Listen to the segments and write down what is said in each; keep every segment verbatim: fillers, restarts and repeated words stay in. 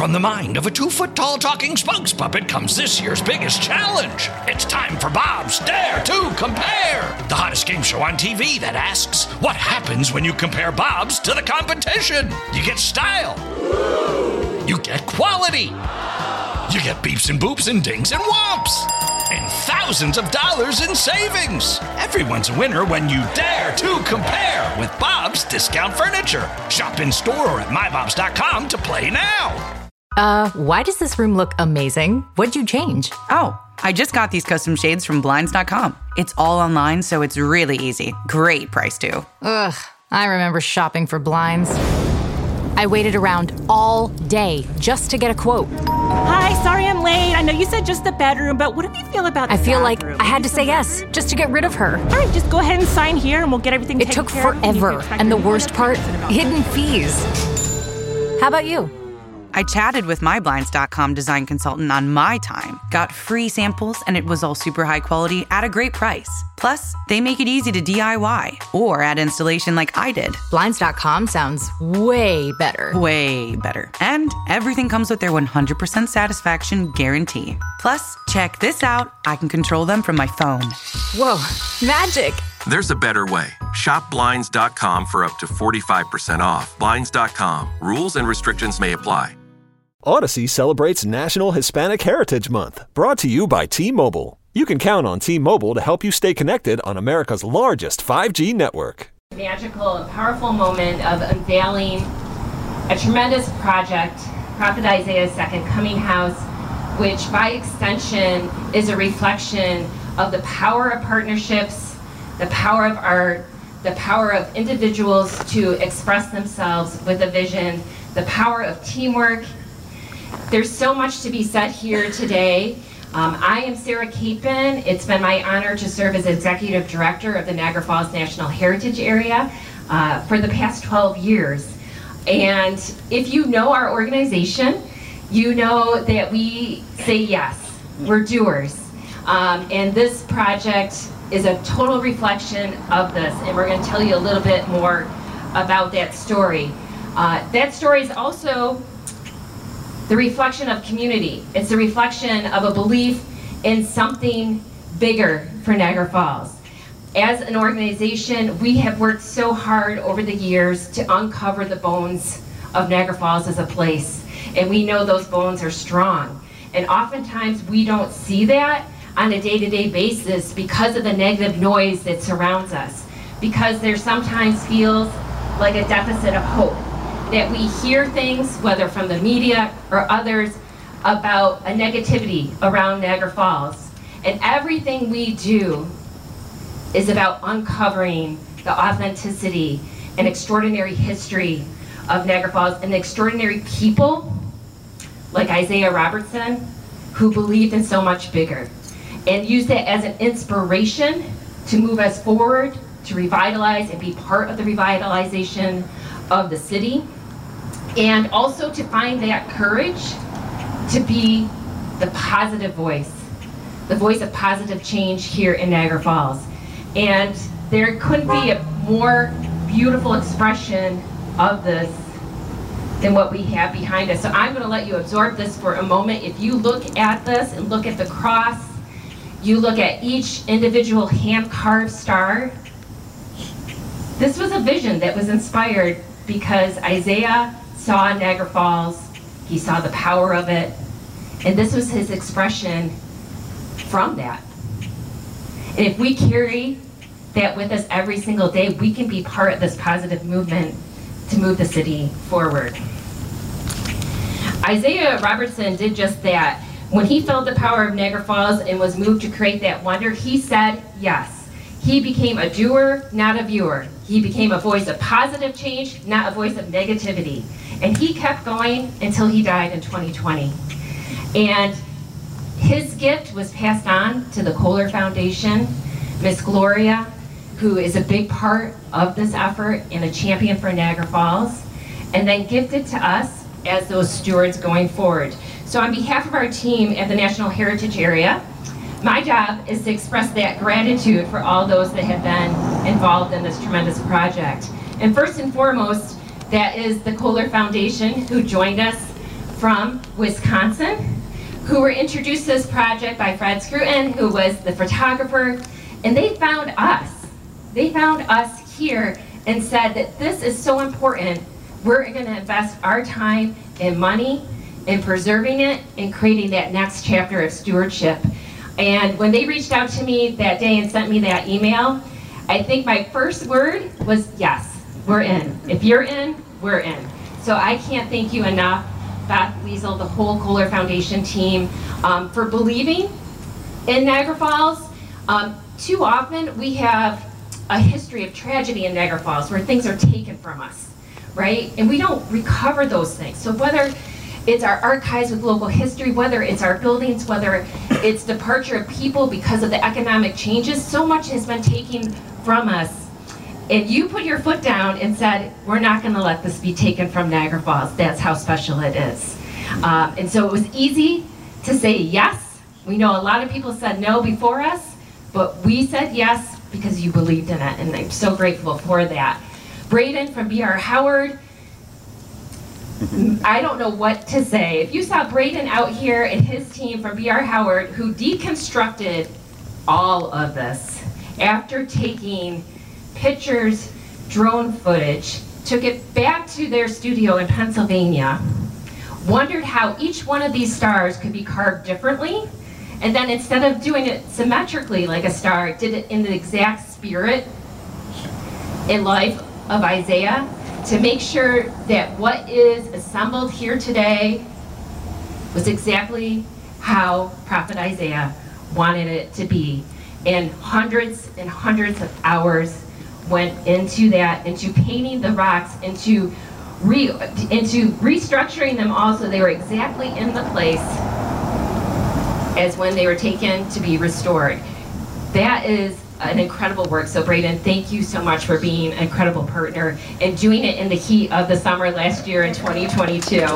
from the mind of a two-foot-tall talking spokes puppet comes this year's biggest challenge. It's time for Bob's Dare to Compare, the hottest game show on T V that asks, what happens when you compare Bobs to the competition? You get style. You get quality. You get beeps and boops and dings and whomps. And thousands of dollars in savings. Everyone's a winner when you dare to compare with Bob's Discount Furniture. Shop in store or at my bobs dot com to play now. Uh, why does this room look amazing? What'd you change? Oh, I just got these custom shades from blinds dot com. It's all online, so it's really easy. Great price, too. Ugh, I remember shopping for blinds. I waited around all day just to get a quote. Hi, sorry I'm late. I know you said just the bedroom, but what do you feel about the I feel bathroom? like I had to say yes just to get rid of her. All right, just go ahead and sign here and we'll get everything It taken took care of. forever, and the worst part, hidden fees. How about you? I chatted with my blinds dot com design consultant on my time, got free samples, and it was all super high quality at a great price. Plus, they make it easy to D I Y or add installation like I did. blinds dot com sounds way better. Way better. And everything comes with their one hundred percent satisfaction guarantee. Plus, check this out. I can control them from my phone. Whoa, magic. There's a better way. Shop blinds dot com for up to forty-five percent off. blinds dot com. Rules and restrictions may apply. Odyssey celebrates National Hispanic Heritage Month, brought to you by T-Mobile. You can count on T-Mobile to help you stay connected on America's largest five G network. Magical and powerful moment of unveiling a tremendous project, Prophet Isaiah's Second Coming House, which by extension is a reflection of the power of partnerships, the power of art, the power of individuals to express themselves with a vision, the power of teamwork. There's so much to be said here today. Um, I am Sarah Capon. It's been my honor to serve as Executive Director of the Niagara Falls National Heritage Area uh, for the past twelve years. And if you know our organization, you know that we say yes, we're doers. Um, and this project is a total reflection of this, and we're going to tell you a little bit more about that story. Uh, that story is also the reflection of community. It's a reflection of a belief in something bigger for Niagara Falls. As an organization, we have worked so hard over the years to uncover the bones of Niagara Falls as a place. And we know those bones are strong. And oftentimes we don't see that on a day-to-day basis because of the negative noise that surrounds us. Because there sometimes feels like a deficit of hope. That we hear things, whether from the media or others, about a negativity around Niagara Falls. And everything we do is about uncovering the authenticity and extraordinary history of Niagara Falls and the extraordinary people like Isaiah Robertson who believed in so much bigger and used it as an inspiration to move us forward, to revitalize and be part of the revitalization of the city. And also to find that courage to be the positive voice, the voice of positive change here in Niagara Falls. And there couldn't be a more beautiful expression of this than what we have behind us. So I'm going to let you absorb this for a moment. If you look at this and look at the cross, you look at each individual hand-carved star, this was a vision that was inspired because Isaiah saw Niagara Falls, he saw the power of it, and this was his expression from that. And if we carry that with us every single day, we can be part of this positive movement to move the city forward. Isaiah Robertson did just that. When he felt the power of Niagara Falls and was moved to create that wonder, he said yes. He became a doer, not a viewer. He became a voice of positive change, not a voice of negativity. And he kept going until he died in twenty twenty. And his gift was passed on to the Kohler Foundation. Miss Gloria, who is a big part of this effort and a champion for Niagara Falls, and then gifted to us as those stewards going forward. So on behalf of our team at the National Heritage Area, my job is to express that gratitude for all those that have been involved in this tremendous project. And first and foremost, that is the Kohler Foundation, who joined us from Wisconsin who were introduced to this project by Fred Scruton, who was the photographer, and they found us. They found us here and said that this is so important. We're going to invest our time and money in preserving it and creating that next chapter of stewardship. And when they reached out to me that day and sent me that email, I think my first word was, yes, we're in. If you're in, we're in. So I can't thank you enough, Beth Liesel, the whole Kohler Foundation team, um, for believing in Niagara Falls. Um, too often we have a history of tragedy in Niagara Falls where things are taken from us, right? And we don't recover those things. So whether it's our archives with local history, whether it's our buildings, whether it's departure of people because of the economic changes, so much has been taken from us. And you put your foot down and said, we're not gonna let this be taken from Niagara Falls. That's how special it is. Um, and so it was easy to say yes. We know a lot of people said no before us, but we said yes because you believed in it, and I'm so grateful for that. Braden from B R Howard, I don't know what to say. If you saw Braden out here and his team from B R Howard, who deconstructed all of this after taking pictures, drone footage, took it back to their studio in Pennsylvania, wondered how each one of these stars could be carved differently, and then instead of doing it symmetrically like a star, did it in the exact spirit and life of Isaiah, to make sure that what is assembled here today was exactly how Prophet Isaiah wanted it to be. And hundreds and hundreds of hours went into that, into painting the rocks, into re, into restructuring them all so they were exactly in the place as when they were taken to be restored. That is an incredible work. So Braden, thank you so much for being an incredible partner and doing it in the heat of the summer last year in twenty twenty-two.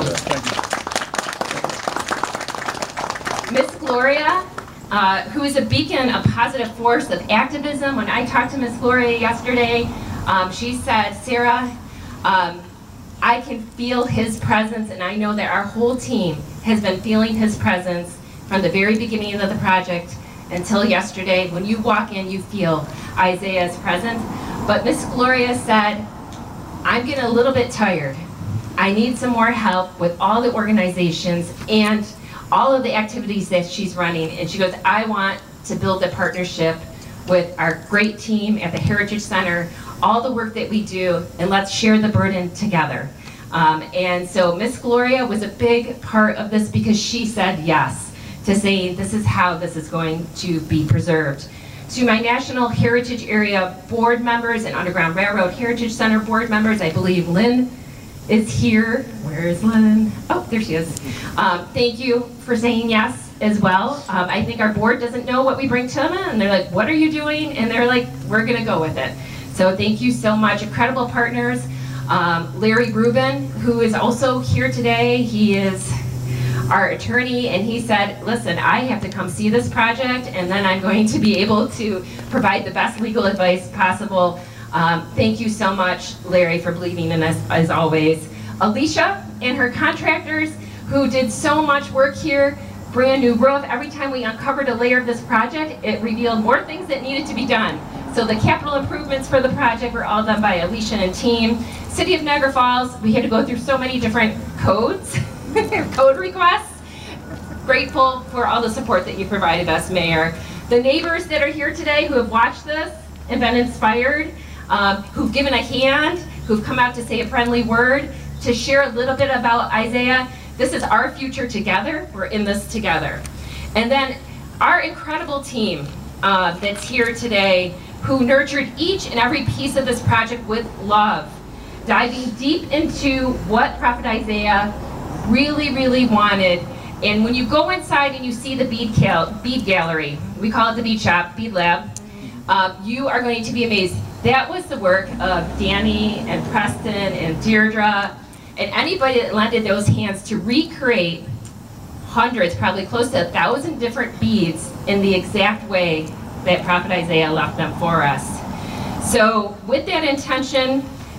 Miss Gloria, uh, who is a beacon, a positive force of activism. When I talked to Miss Gloria yesterday, um, she said, Sarah, um, I can feel his presence, and I know that our whole team has been feeling his presence from the very beginning of the project until yesterday. When you walk in, you feel Isaiah's presence. But Miss Gloria said, I'm getting a little bit tired. I need some more help with all the organizations and all of the activities that she's running. And she goes, I want to build a partnership with our great team at the Heritage Center, all the work that we do, and let's share the burden together. Um, and so Miss Gloria was a big part of this because she said yes to saying this is how this is going to be preserved. To my National Heritage Area board members and Underground Railroad Heritage Center board members, I believe Lynn is here. Where is Lynn? Oh, there she is. Um, thank you for saying yes as well. Um, I think our board doesn't know what we bring to them, and they're like, what are you doing? And they're like, we're gonna go with it. So thank you so much. Incredible partners. Um, Larry Rubin, who is also here today, he is our attorney, and he said, listen, I have to come see this project, and then I'm going to be able to provide the best legal advice possible. Um, thank you so much, Larry, for believing in us, as always. Alicia and her contractors, who did so much work here, brand new roof. Every time we uncovered a layer of this project, it revealed more things that needed to be done. So the capital improvements for the project were all done by Alicia and team. City of Niagara Falls, we had to go through so many different codes. Code requests. Grateful for all the support that you provided us, Mayor. The neighbors that are here today who have watched this and been inspired, um, who've given a hand, who've come out to say a friendly word, to share a little bit about Isaiah. This is our future together. We're in this together. And then our incredible team uh, that's here today, who nurtured each and every piece of this project with love, diving deep into what Prophet Isaiah really, really wanted. And when you go inside and you see the bead, cal bead gallery, we call it the bead shop, bead lab, uh, you are going to be amazed. That was the work of Danny and Preston and Deirdre and anybody that lended those hands to recreate hundreds, probably close to a thousand different beads in the exact way that Prophet Isaiah left them for us. So with that intention,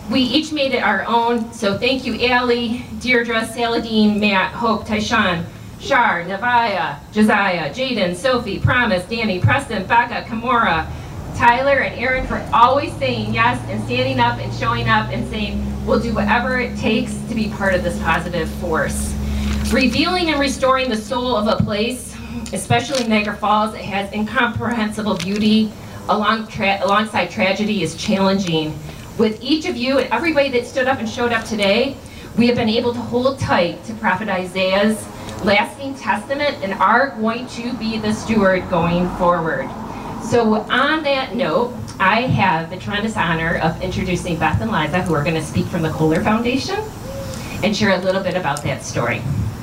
we each made it our own, so thank you, Allie, Deirdre, Saladin, Matt, Hope, Tyshawn, Shar, Navaya, Josiah, Jaden, Sophie, Promise, Danny, Preston, Becca, Kimora, Tyler, and Aaron for always saying yes and standing up and showing up and saying we'll do whatever it takes to be part of this positive force. Revealing and restoring the soul of a place, especially Niagara Falls, it has incomprehensible beauty along tra alongside tragedy is challenging. With each of you and everybody that stood up and showed up today, we have been able to hold tight to Prophet Isaiah's lasting testament and are going to be the steward going forward. So on that note, I have the tremendous honor of introducing Beth and Liza, who are going to speak from the Kohler Foundation and share a little bit about that story.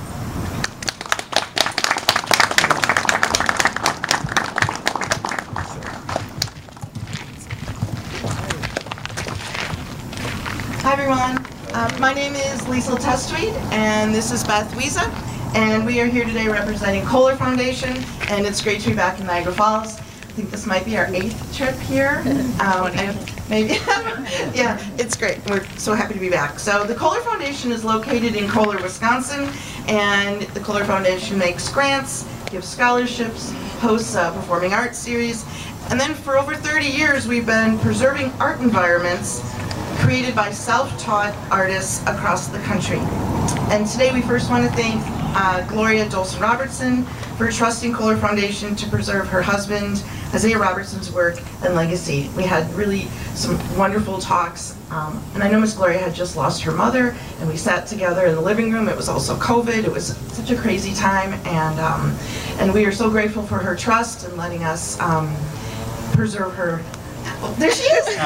Hi everyone, um, my name is Liesl Testweed and this is Beth Wiesa, and we are here today representing Kohler Foundation, and it's great to be back in Niagara Falls. I think this might be our eighth trip here. Um, and maybe, yeah, it's great. We're so happy to be back. So the Kohler Foundation is located in Kohler, Wisconsin, and the Kohler Foundation makes grants, gives scholarships, hosts a performing arts series, and then for over thirty years we've been preserving art environments created by self-taught artists across the country. And today we first want to thank uh, Gloria Dolson Robertson for trusting Kohler Foundation to preserve her husband, Isaiah Robertson's work and legacy. We had really some wonderful talks, um, and I know Miss Gloria had just lost her mother, and we sat together in the living room. It was also COVID. It was such a crazy time, and, um, and we are so grateful for her trust and letting us um, preserve her. Oh, there she is!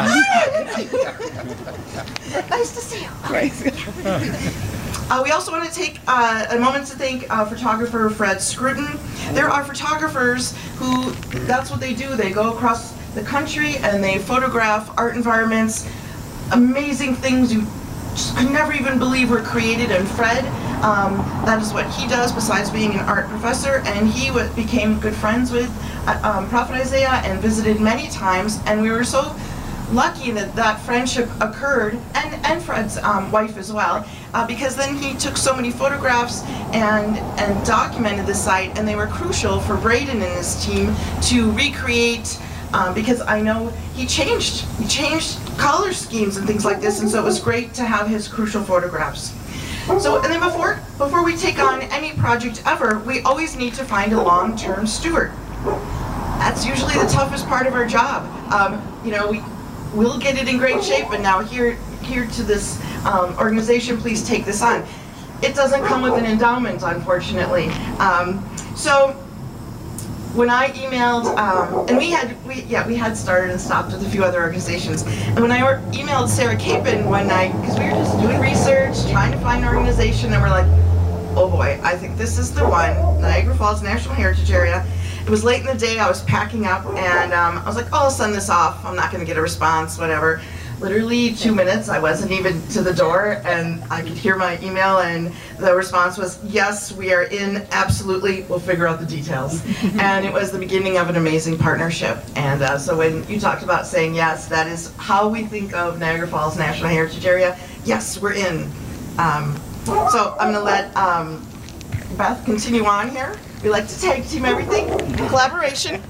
Nice to see you. Uh, we also want to take uh, a moment to thank uh, photographer Fred Scruton. There are photographers who, that's what they do. They go across the country and they photograph art environments, amazing things you just could never even believe were created. And Fred, um, that is what he does besides being an art professor, and he w became good friends with uh, um, Prophet Isaiah and visited many times, and we were so lucky that that friendship occurred, and, and Fred's um, wife as well, uh, because then he took so many photographs and, and documented the site, and they were crucial for Braden and his team to recreate, um, because I know he changed, he changed color schemes and things like this, and so it was great to have his crucial photographs. So, and then before, before we take on any project ever, we always need to find a long-term steward. That's usually the toughest part of our job. Um, you know, we, we'll get it in great shape, but now here, here to this um, organization, please take this on. It doesn't come with an endowment, unfortunately. Um, so when I emailed, um, and we had, we, yeah, we had started and stopped with a few other organizations, and when I emailed Sarah Capon one night, because we were just doing research, trying to find an organization, and we're like, oh boy, I think this is the one, Niagara Falls National Heritage Area. It was late in the day, I was packing up, and um, I was like, oh, I'll send this off, I'm not going to get a response, whatever. Literally two minutes, I wasn't even to the door, and I could hear my email, and the response was, yes, we are in, absolutely, we'll figure out the details. And it was the beginning of an amazing partnership. And uh, so when you talked about saying yes, that is how we think of Niagara Falls National Heritage Area. Yes, we're in. Um, so I'm going to let um, Beth continue on here. We like to tag team everything, collaboration.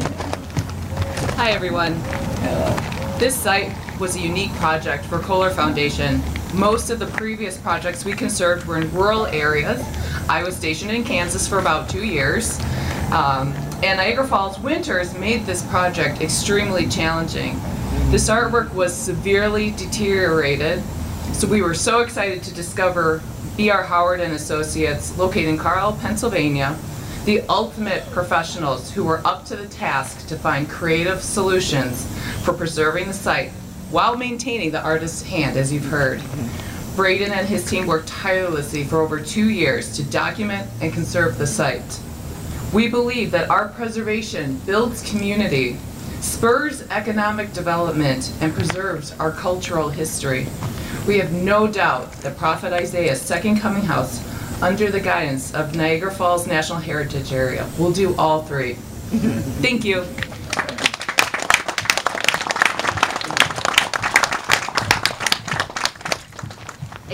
Hi everyone. This site was a unique project for Kohler Foundation. Most of the previous projects we conserved were in rural areas. I was stationed in Kansas for about two years. Um, and Niagara Falls winters made this project extremely challenging. This artwork was severely deteriorated, so we were so excited to discover B R Howard and Associates, located in Carlisle, Pennsylvania, the ultimate professionals who were up to the task to find creative solutions for preserving the site while maintaining the artist's hand, as you've heard. Braden and his team worked tirelessly for over two years to document and conserve the site. We believe that art preservation builds community, spurs economic development, and preserves our cultural history. We have no doubt that Prophet Isaiah's Second Coming House, under the guidance of Niagara Falls National Heritage Area, will do all three. Thank you.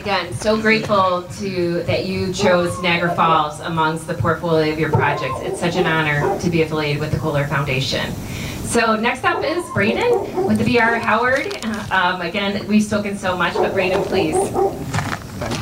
Again, so grateful to that you chose Niagara Falls amongst the portfolio of your projects. It's such an honor to be affiliated with the Kohler Foundation. So next up is Braden with the B R Howard. Uh, um, again, we've spoken so much, but Braden, please. Thank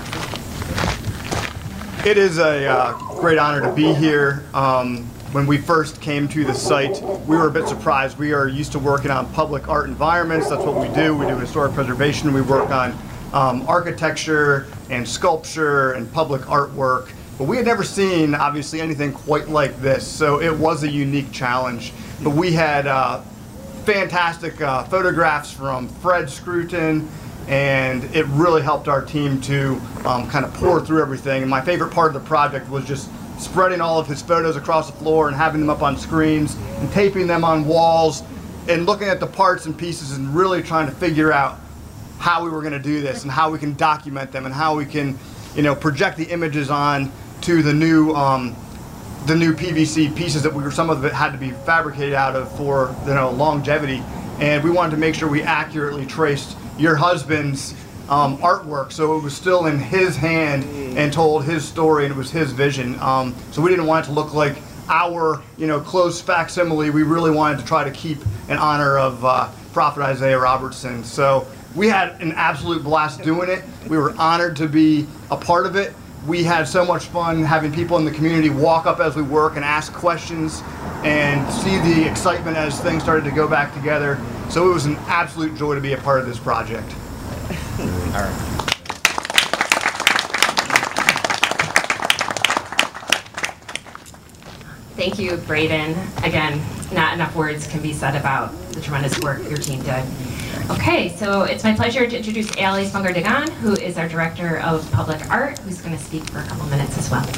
you. It is a uh, great honor to be here. Um, when we first came to the site, we were a bit surprised. We are used to working on public art environments. That's what we do. We do historic preservation. We work on um, architecture and sculpture and public artwork. But we had never seen, obviously, anything quite like this. So it was a unique challenge. But we had uh, fantastic uh, photographs from Fred Scruton, and it really helped our team to um, kind of pour through everything. And my favorite part of the project was just spreading all of his photos across the floor and having them up on screens and taping them on walls and looking at the parts and pieces and really trying to figure out how we were going to do this and how we can document them and how we can, you know, project the images on to the new um, the new P V C pieces that we were, some of it had to be fabricated out of for, you know, longevity. And we wanted to make sure we accurately traced your husband's um, artwork, so it was still in his hand and told his story, and it was his vision. Um, so we didn't want it to look like our, you know, close facsimile. We really wanted to try to keep in honor of uh, Prophet Isaiah Robertson. So we had an absolute blast doing it. We were honored to be a part of it. We had so much fun having people in the community walk up as we work and ask questions and see the excitement as things started to go back together. So it was an absolute joy to be a part of this project. All right. Thank you, Braden. Again, not enough words can be said about the tremendous work your team did. Okay, so it's my pleasure to introduce Ali Spangar-Dagan, who is our Director of Public Art, who's going to speak for a couple minutes as well.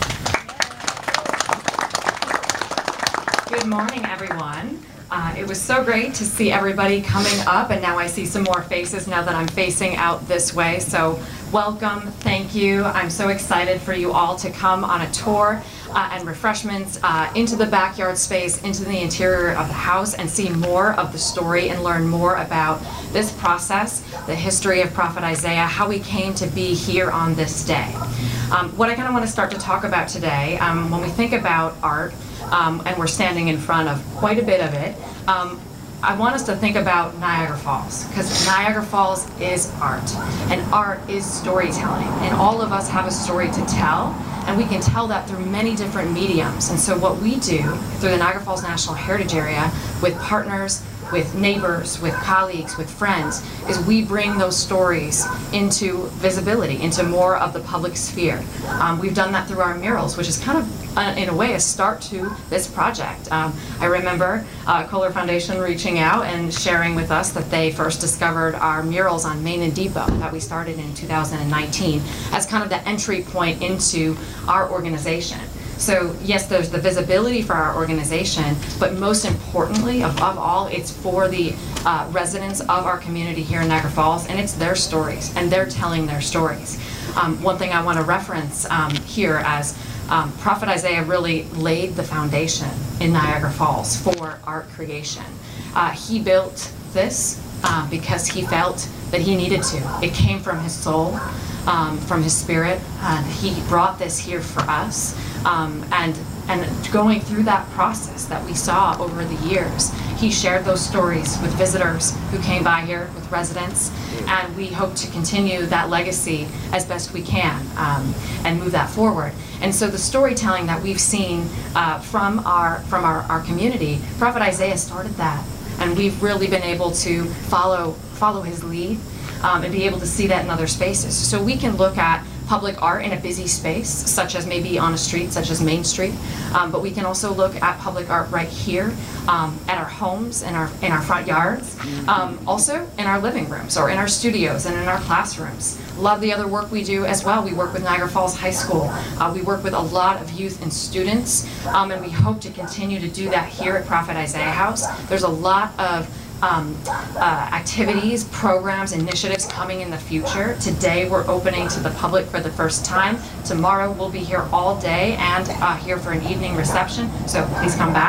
Good morning, everyone. Uh, it was so great to see everybody coming up, and now I see some more faces now that I'm facing out this way. So welcome, thank you. I'm so excited for you all to come on a tour uh, and refreshments uh, into the backyard space, into the interior of the house, and see more of the story and learn more about this process, the history of Prophet Isaiah, how we came to be here on this day. Um, what I kind of want to start to talk about today, um, when we think about art, Um, and we're standing in front of quite a bit of it, um, I want us to think about Niagara Falls, because Niagara Falls is art, and art is storytelling, and all of us have a story to tell, and we can tell that through many different mediums. And so what we do through the Niagara Falls National Heritage Area with partners, with neighbors, with colleagues, with friends, is we bring those stories into visibility, into more of the public sphere. Um, we've done that through our murals, which is kind of, uh, in a way, a start to this project. Um, I remember uh, Kohler Foundation reaching out and sharing with us that they first discovered our murals on Main and Depot that we started in two thousand nineteen as kind of the entry point into our organization. So yes, there's the visibility for our organization, but most importantly, above all, it's for the uh, residents of our community here in Niagara Falls, and it's their stories, and they're telling their stories. Um, one thing I want to reference um, here as um, Prophet Isaiah really laid the foundation in Niagara Falls for art creation. Uh, he built this uh, because he felt that he needed to. It came from his soul, um, from his spirit, and he brought this here for us. Um, and and going through that process that we saw over the years, he shared those stories with visitors who came by here, with residents, and we hope to continue that legacy as best we can um, and move that forward. And so the storytelling that we've seen uh, from our from our, our community, Prophet Isaiah started that, and we've really been able to follow follow his lead um, and be able to see that in other spaces. So we can look at public art in a busy space, such as maybe on a street, such as Main Street, um, but we can also look at public art right here um, at our homes, in our in our front yards, um, also in our living rooms or in our studios and in our classrooms. Love the other work we do as well. We work with Niagara Falls High School. Uh, we work with a lot of youth and students, um, and we hope to continue to do that here at Prophet Isaiah House. There's a lot of Um, uh, activities, programs, initiatives coming in the future. Today we're opening to the public for the first time. Tomorrow we'll be here all day and uh, here for an evening reception, so please come back.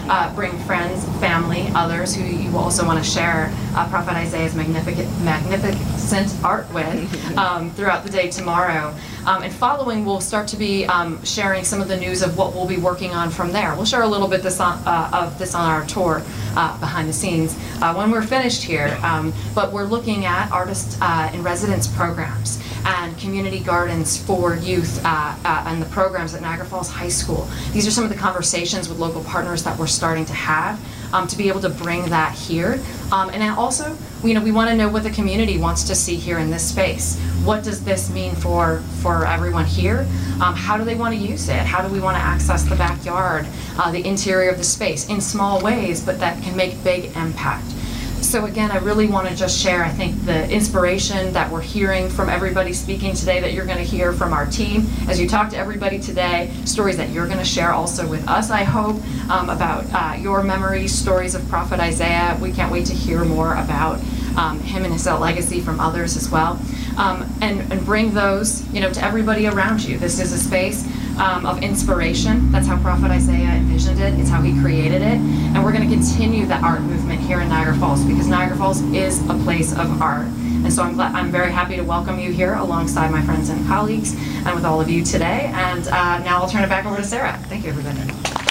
uh, bring friends, family, others who you also want to share uh, Prophet Isaiah's magnificent, magnificent art with um, throughout the day tomorrow. Um, and following, we'll start to be um, sharing some of the news of what we'll be working on from there. We'll share a little bit this on, uh, of this on our tour uh, behind the scenes uh, when we're finished here. Um, but we're looking at artist uh, in residence programs and community gardens for youth uh, uh, and the programs at Niagara Falls High School. These are some of the conversations with local partners that we're starting to have um, to be able to bring that here. Um, and then also, you know, we want to know what the community wants to see here in this space. What does this mean for, for everyone here? Um, how do they want to use it? How do we want to access the backyard, uh, the interior of the space in small ways, but that can make big impact? So again, I really want to just share, I think, the inspiration that we're hearing from everybody speaking today, that you're going to hear from our team as you talk to everybody today, stories that you're going to share also with us, I hope, um, about uh, your memories, stories of Prophet Isaiah. We can't wait to hear more about um, him and his legacy from others as well. Um, and, and bring those, you know, to everybody around you. This is a space um, of inspiration. That's how Prophet Isaiah envisioned it. It's how he created it. And we're going to continue the art movement here in Niagara Falls, because Niagara Falls is a place of art. And so I'm glad, I'm very happy to welcome you here alongside my friends and colleagues and with all of you today. And uh, now I'll turn it back over to Sarah. Thank you, everybody.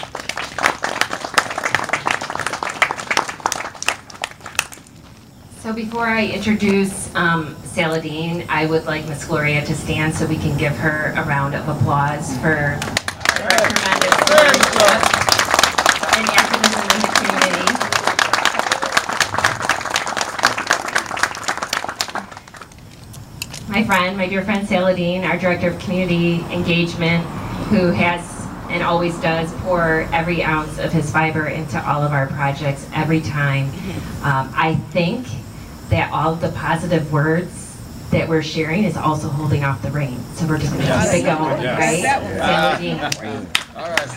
So before I introduce um, Saladin, I would like Miss Gloria to stand so we can give her a round of applause for her tremendous leadership and activism in the community. My friend, my dear friend Saladin, our Director of Community Engagement, who has and always does pour every ounce of his fiber into all of our projects every time. Um, I think that all of the positive words that we're sharing is also holding off the rain. So we're just going to yes. keep it going, yes. right? Yes. All right,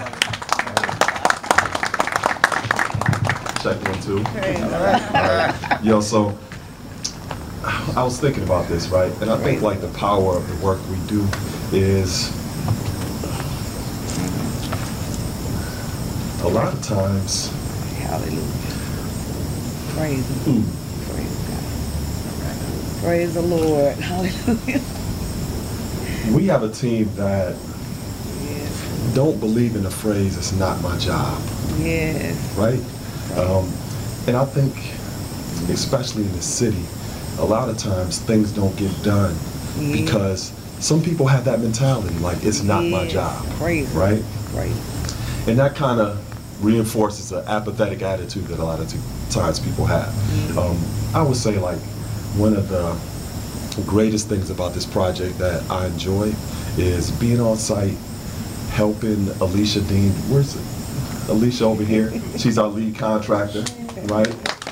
son. Check one, two. Okay. All right. All right. Yo, so I was thinking about this, right? And I think like the power of the work we do is a lot of times. Hallelujah. Praise Him. Mm. Praise the Lord. Hallelujah. We have a team that yes. don't believe in the phrase, it's not my job. Yes. Right? Um, and I think, especially in the city, a lot of times things don't get done yes. because some people have that mentality, like, it's not yes. my job. Praise right? Right. And that kind of reinforces an apathetic attitude that a lot of times people have. Mm-hmm. um, I would say, like, one of the greatest things about this project that I enjoy is being on site, helping Alicia Dean. Where's it? Alicia over here. She's our lead contractor, right?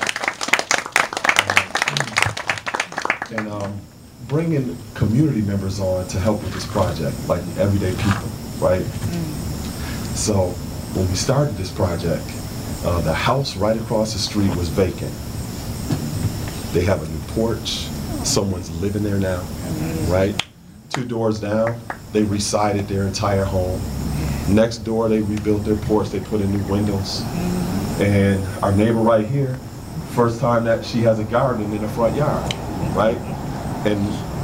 And um, bringing community members on to help with this project, like everyday people, right? Mm. So when we started this project, uh, the house right across the street was vacant. They have a new porch. Someone's living there now, right? Two doors down, they resided their entire home. Next door, they rebuilt their porch. They put in new windows. And our neighbor right here, first time that she has a garden in her front yard, right? And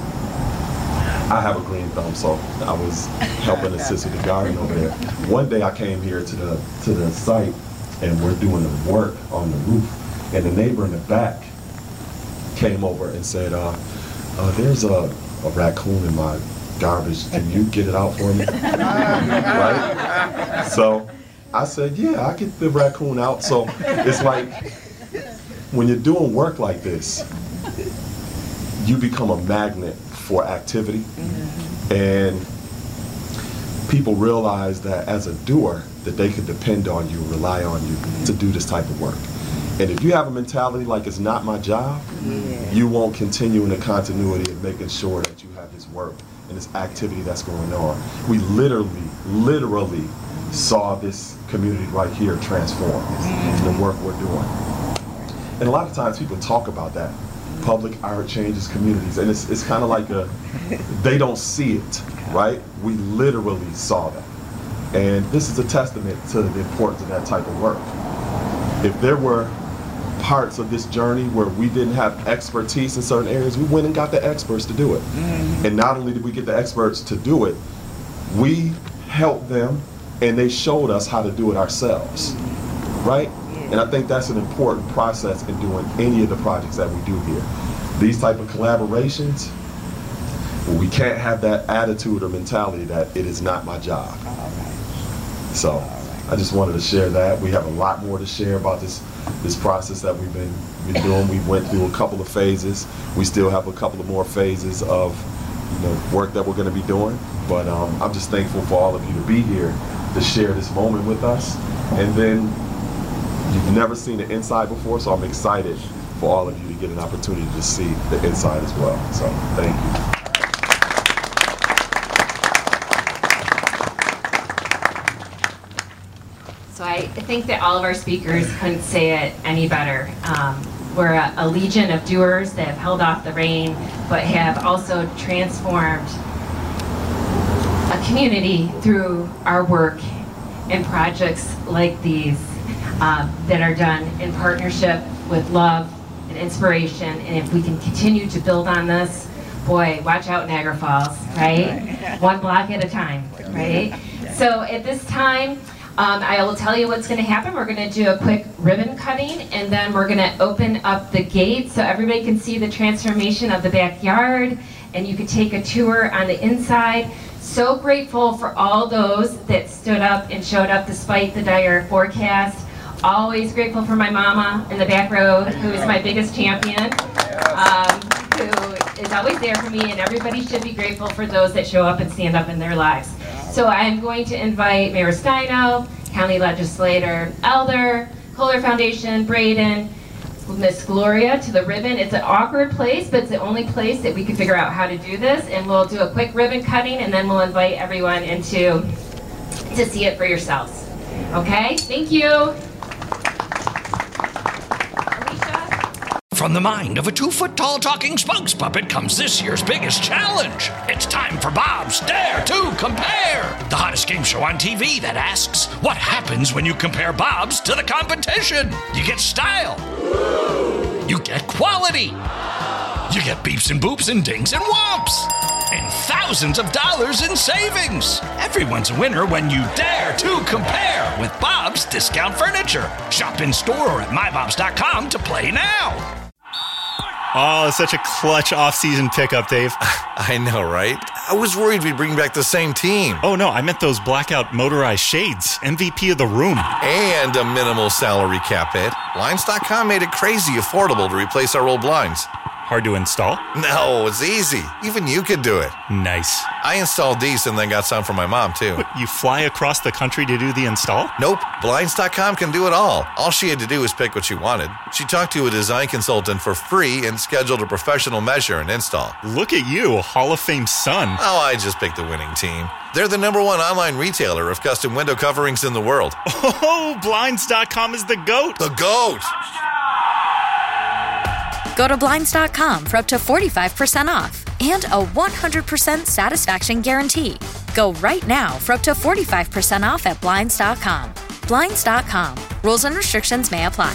I have a green thumb, so I was helping assist with the garden over there. One day I came here to the to the site, and we're doing the work on the roof, and the neighbor in the back came over and said, uh, uh, there's a, a raccoon in my garbage. Can you get it out for me? Right? So I said, yeah, I get the raccoon out. So it's like, when you're doing work like this, you become a magnet for activity. Mm-hmm. And people realize that as a doer, that they can depend on you, rely on you mm-hmm. to do this type of work. And if you have a mentality like it's not my job, yeah. you won't continue in the continuity of making sure that you have this work and this activity that's going on. We literally, literally saw this community right here transform mm-hmm. the work we're doing. And a lot of times people talk about that. Public art changes communities, and it's, it's kind of like a, they don't see it, right? We literally saw that. And this is a testament to the importance of that type of work. If there were parts of this journey where we didn't have expertise in certain areas, we went and got the experts to do it. Mm-hmm. And not only did we get the experts to do it, we helped them and they showed us how to do it ourselves, right? Yeah. And I think that's an important process in doing any of the projects that we do here. These type of collaborations, we can't have that attitude or mentality that it is not my job. All right. So All right. I just wanted to share that. We have a lot more to share about this this process that we've been, been doing. We went through a couple of phases. We still have a couple of more phases of you know, work that we're going to be doing. But um, I'm just thankful for all of you to be here to share this moment with us. And then you've never seen the inside before, so I'm excited for all of you to get an opportunity to see the inside as well. So thank you. So I think that all of our speakers couldn't say it any better. Um, we're a, a legion of doers that have held off the rain, but have also transformed a community through our work and projects like these um, that are done in partnership with love and inspiration. And if we can continue to build on this, boy, watch out Niagara Falls, right? One block at a time, right? So at this time, Um, I will tell you what's going to happen. We're going to do a quick ribbon cutting, and then we're going to open up the gate so everybody can see the transformation of the backyard, and you can take a tour on the inside. So grateful for all those that stood up and showed up despite the dire forecast. Always grateful for my mama in the back row, who is my biggest champion, um, who is always there for me, and everybody should be grateful for those that show up and stand up in their lives. So I'm going to invite Mayor Steino, County Legislator Elder, Kohler Foundation, Braden, Miss Gloria to the ribbon. It's an awkward place, but it's the only place that we can figure out how to do this. And we'll do a quick ribbon cutting, and then we'll invite everyone into to see it for yourselves. Okay? Thank you. From the mind of a two-foot-tall talking spokes puppet comes this year's biggest challenge. It's time for Bob's Dare to Compare, the hottest game show on T V that asks, what happens when you compare Bob's to the competition? You get style. You get quality. You get beeps and boops and dings and whomps. And thousands of dollars in savings. Everyone's a winner when you dare to compare with Bob's Discount Furniture. Shop in store or at my bobs dot com to play now. Oh, such a clutch off-season pickup, Dave. I know, right? I was worried we'd bring back the same team. Oh, no, I meant those blackout motorized shades. M V P of the room. And a minimal salary cap hit. Blinds dot com made it crazy affordable to replace our old blinds. Hard to install? No, it's easy. Even you could do it. Nice. I installed these and then got some for my mom, too. What, you fly across the country to do the install? Nope. Blinds dot com can do it all. All she had to do was pick what she wanted. She talked to a design consultant for free and scheduled a professional measure and install. Look at you, Hall of Fame son. Oh, I just picked the winning team. They're the number one online retailer of custom window coverings in the world. Oh, Blinds dot com is the GOAT. The GOAT. Go to Blinds dot com for up to forty-five percent off and a one hundred percent satisfaction guarantee. Go right now for up to forty-five percent off at Blinds dot com. Blinds dot com. Rules and restrictions may apply.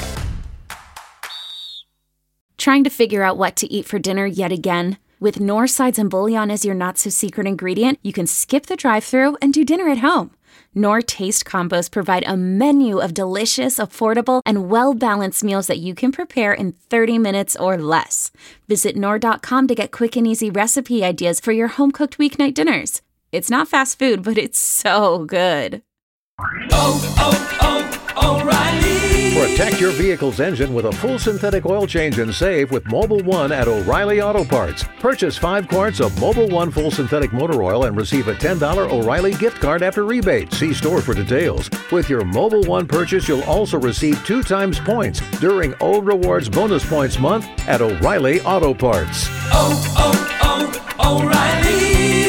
Trying to figure out what to eat for dinner yet again? With Knorr sides and bouillon as your not-so-secret ingredient, you can skip the drive-thru and do dinner at home. Knorr Taste Combos provide a menu of delicious, affordable, and well-balanced meals that you can prepare in thirty minutes or less. Visit Knorr dot com to get quick and easy recipe ideas for your home-cooked weeknight dinners. It's not fast food, but it's so good. Oh, oh, oh, O'Reilly! Protect your vehicle's engine with a full synthetic oil change and save with Mobil one at O'Reilly Auto Parts. Purchase five quarts of Mobil one full synthetic motor oil and receive a ten dollars O'Reilly gift card after rebate. See store for details. With your Mobil one purchase, you'll also receive two times points during O Rewards Bonus Points Month at O'Reilly Auto Parts. Oh,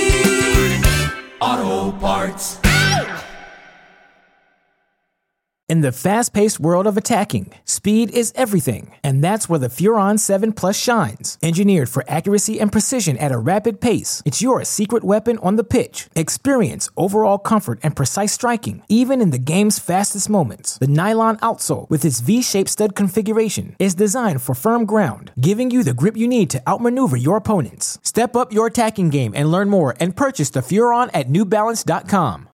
oh, oh, O'Reilly Auto Parts. In the fast-paced world of attacking, speed is everything, and that's where the Furon seven Plus shines. Engineered for accuracy and precision at a rapid pace, it's your secret weapon on the pitch. Experience overall comfort and precise striking, even in the game's fastest moments. The nylon outsole, with its V-shaped stud configuration, is designed for firm ground, giving you the grip you need to outmaneuver your opponents. Step up your attacking game and learn more and purchase the Furon at New Balance dot com.